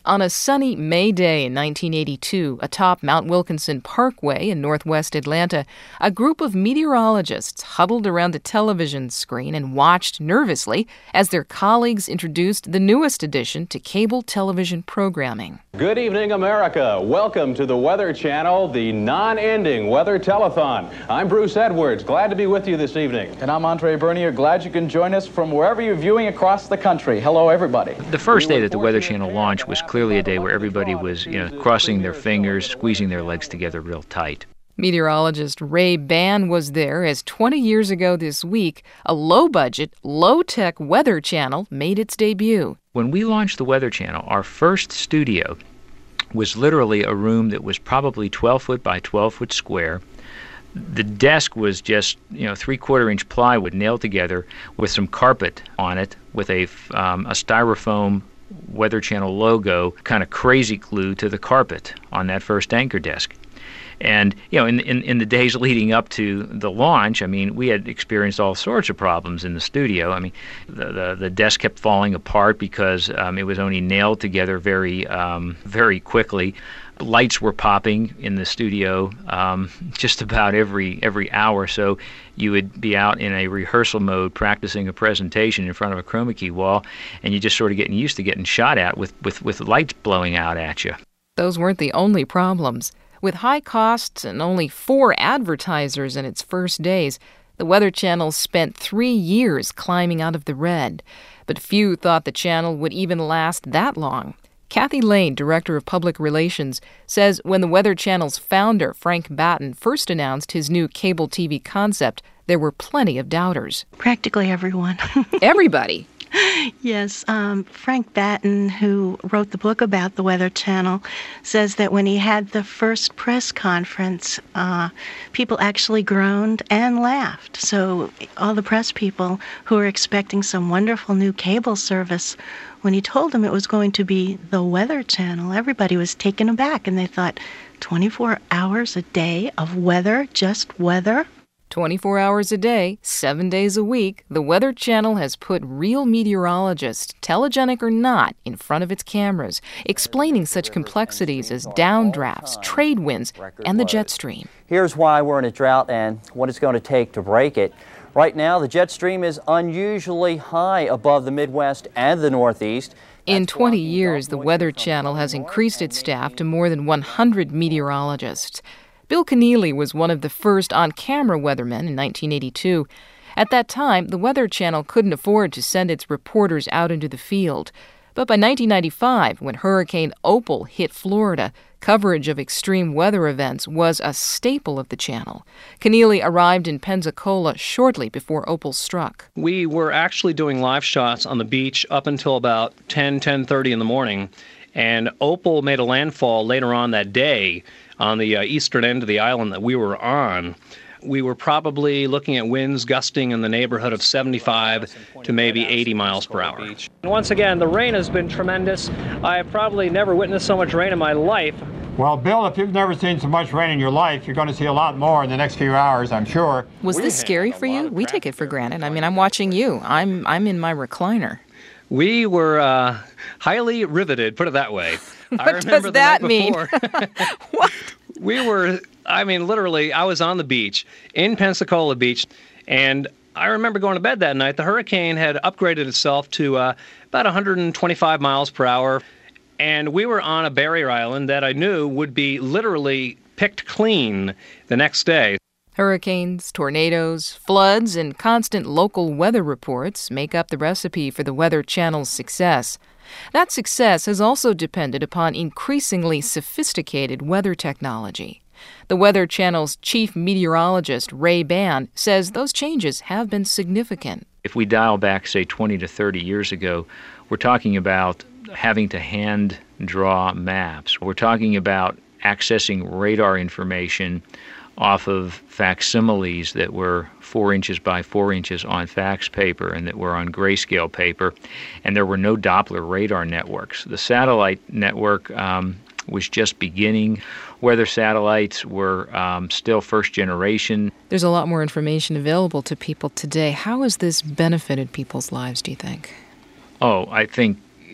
On a sunny May day in 1982, atop Mount Wilkinson Parkway in northwest Atlanta, a group of meteorologists huddled around a television screen and watched nervously as their colleagues introduced the newest addition to cable television programming. Good evening, America. Welcome to the Weather Channel, the non-ending Weather Telethon. I'm Bruce Edwards. Glad to be with you this evening. And I'm Andre Bernier. Glad you can join us from wherever you're viewing across the country. Hello, everybody. The first day that the Weather Channel launched was clearly a day where everybody was, crossing their fingers, squeezing their legs together real tight. Meteorologist Ray Ban was there as 20 years ago this week, a low-budget, low-tech weather channel made its debut. When we launched the Weather Channel, our first studio was literally a room that was probably 12 foot by 12 foot square. The desk was just, 3/4 inch plywood nailed together with some carpet on it with a styrofoam Weather Channel logo kind of crazy glued to the carpet on that first anchor desk. And, in the days leading up to the launch, we had experienced all sorts of problems in the studio. The desk kept falling apart because it was only nailed together very, very quickly. Lights were popping in the studio just about every hour. So you would be out in a rehearsal mode practicing a presentation in front of a chroma key wall, and you're just sort of getting used to getting shot at with lights blowing out at you. Those weren't the only problems. With high costs and only 4 advertisers in its first days, the Weather Channel spent 3 years climbing out of the red. But few thought the channel would even last that long. Kathy Lane, Director of Public Relations, says when the Weather Channel's founder, Frank Batten, first announced his new cable TV concept, there were plenty of doubters. Practically everyone. Everybody. Yes. Frank Batten, who wrote the book about the Weather Channel, says that when he had the first press conference, people actually groaned and laughed. So all the press people who were expecting some wonderful new cable service, when he told them it was going to be the Weather Channel, everybody was taken aback, and they thought, 24 hours a day of weather, just weather? 24 hours a day, 7 days a week, the Weather Channel has put real meteorologists, telegenic or not, in front of its cameras, explaining such complexities as downdrafts, trade winds, and the jet stream. Here's why we're in a drought and what it's going to take to break it. Right now, the jet stream is unusually high above the Midwest and the Northeast. In 20 years, the Weather Channel has increased its staff to more than 100 meteorologists. Bill Keneally was one of the first on-camera weathermen in 1982. At that time, the Weather Channel couldn't afford to send its reporters out into the field. But by 1995, when Hurricane Opal hit Florida, coverage of extreme weather events was a staple of the channel. Keneally arrived in Pensacola shortly before Opal struck. We were actually doing live shots on the beach up until about 10:30 in the morning, and Opal made a landfall later on that day on the eastern end of the island that we were on. We were probably looking at winds gusting in the neighborhood of 75 to maybe 80 miles per hour. Once again, the rain has been tremendous. I have probably never witnessed so much rain in my life. Well, Bill, if you've never seen so much rain in your life, you're going to see a lot more in the next few hours, I'm sure. Was this scary for you? We take it for granted. I'm watching you. I'm in my recliner. We were highly riveted, put it that way. What does that mean? What? We were, literally, I was on the beach in Pensacola Beach, and I remember going to bed that night. The hurricane had upgraded itself to about 125 miles per hour, and we were on a barrier island that I knew would be literally picked clean the next day. Hurricanes, tornadoes, floods, and constant local weather reports make up the recipe for the Weather Channel's success. That success has also depended upon increasingly sophisticated weather technology. The Weather Channel's chief meteorologist, Ray Ban, says those changes have been significant. If we dial back, say, 20 to 30 years ago, we're talking about having to hand draw maps. We're talking about accessing radar information off of facsimiles that were 4 inches by 4 inches on fax paper and that were on grayscale paper, and there were no Doppler radar networks. The satellite network was just beginning. Weather satellites were still first generation. There's a lot more information available to people today. How has this benefited people's lives, do you think? Oh, I think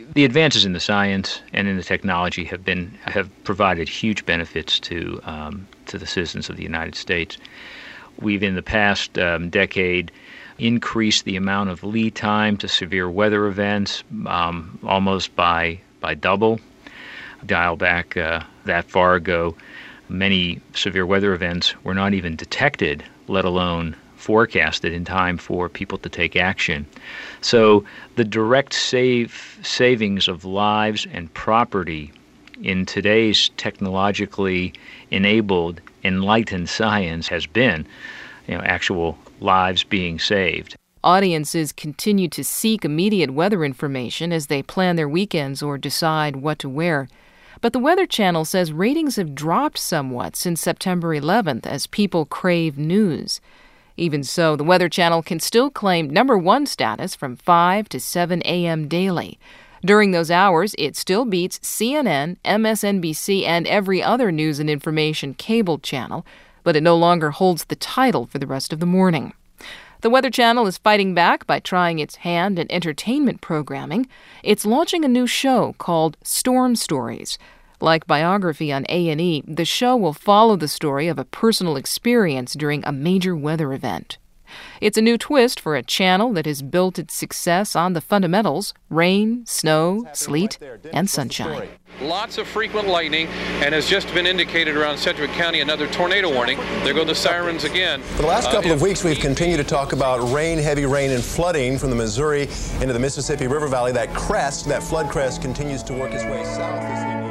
the advances in the science and in the technology have provided huge benefits to the citizens of the United States. We've, in the past decade, increased the amount of lead time to severe weather events almost by double. Dial back that far ago, many severe weather events were not even detected, let alone forecasted in time for people to take action. So the direct savings of lives and property in today's technologically enabled, enlightened science has been, actual lives being saved. Audiences continue to seek immediate weather information as they plan their weekends or decide what to wear. But the Weather Channel says ratings have dropped somewhat since September 11th as people crave news. Even so, the Weather Channel can still claim #1 status from 5 to 7 a.m. daily. During those hours, it still beats CNN, MSNBC, and every other news and information cable channel, but it no longer holds the title for the rest of the morning. The Weather Channel is fighting back by trying its hand at entertainment programming. It's launching a new show called Storm Stories. Like Biography on A&E, the show will follow the story of a personal experience during a major weather event. It's a new twist for a channel that has built its success on the fundamentals: rain, snow, sleet, and sunshine. Lots of frequent lightning, and has just been indicated around Sedgwick County another tornado warning. There go the sirens again. For the last couple of weeks, we've continued to talk about rain, heavy rain, and flooding from the Missouri into the Mississippi River Valley. That flood crest, continues to work its way south this evening.